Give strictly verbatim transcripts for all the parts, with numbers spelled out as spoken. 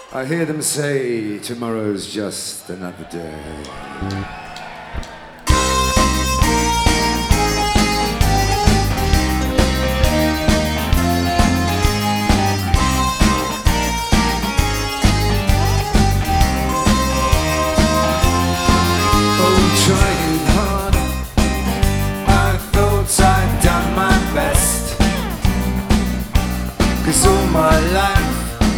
I hear them say tomorrow's just another day. Oh, trying hard, I thought I'd done my best, 'cause all my life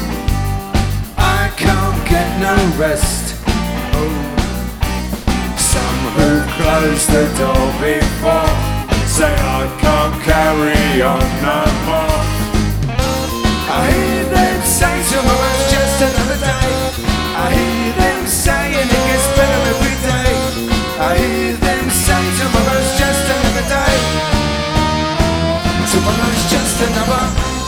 can't get no rest. Oh, some who closed the door before say I can't carry on no more. I hear them say tomorrow's just another day. I hear them saying it gets better every day. I hear them say tomorrow's just another day. Tomorrow's just another.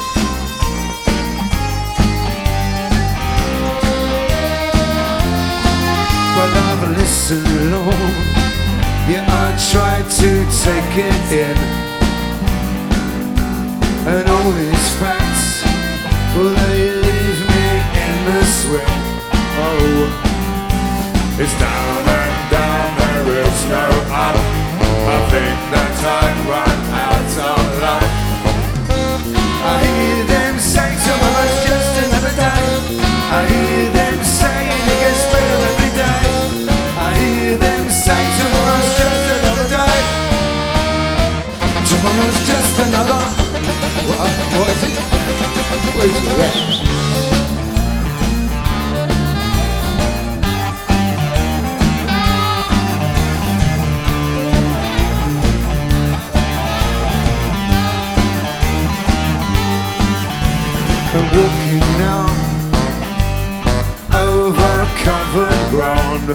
Well, I've listened long, yeah, I tried to take it in, and all these facts, well, they leave me in the swim. Oh, it's down and down, there is no up. I think that I've run out of luck. I hear them say tomorrow's just another day. I hear them saying it gets better every day. I hear them say tomorrow's just another day. Tomorrow's just another. What, what is it? Where's the rest? I'm walking now over covered ground.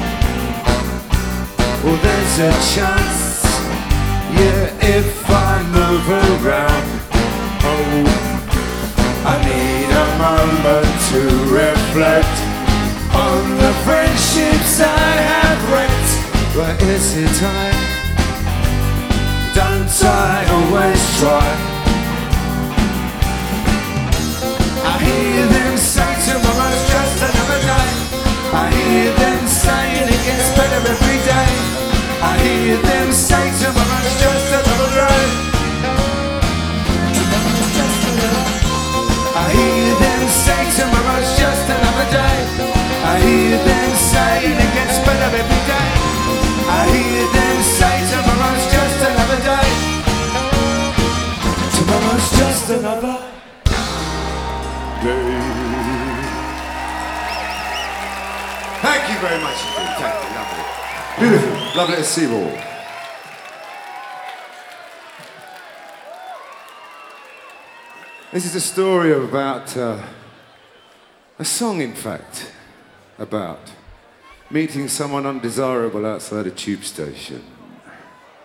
Well, there's a chance, yeah, if I move around. Oh, I need a moment to reflect on the friendships I have wrecked. But is it time? Don't I always try? I hear them say tomorrow's just another day. I hear them saying it gets better every day. I hear them say tomorrow's just another day. Tomorrow's just another. I hear them say tomorrow's just another day. I hear them saying it gets better every day. I hear them say tomorrow's just another day. Tomorrow's just another day. Thank you very much indeed. Thank you, lovely. Beautiful, lovely to see you all. This is a story about, uh, a song in fact, about meeting someone undesirable outside a tube station.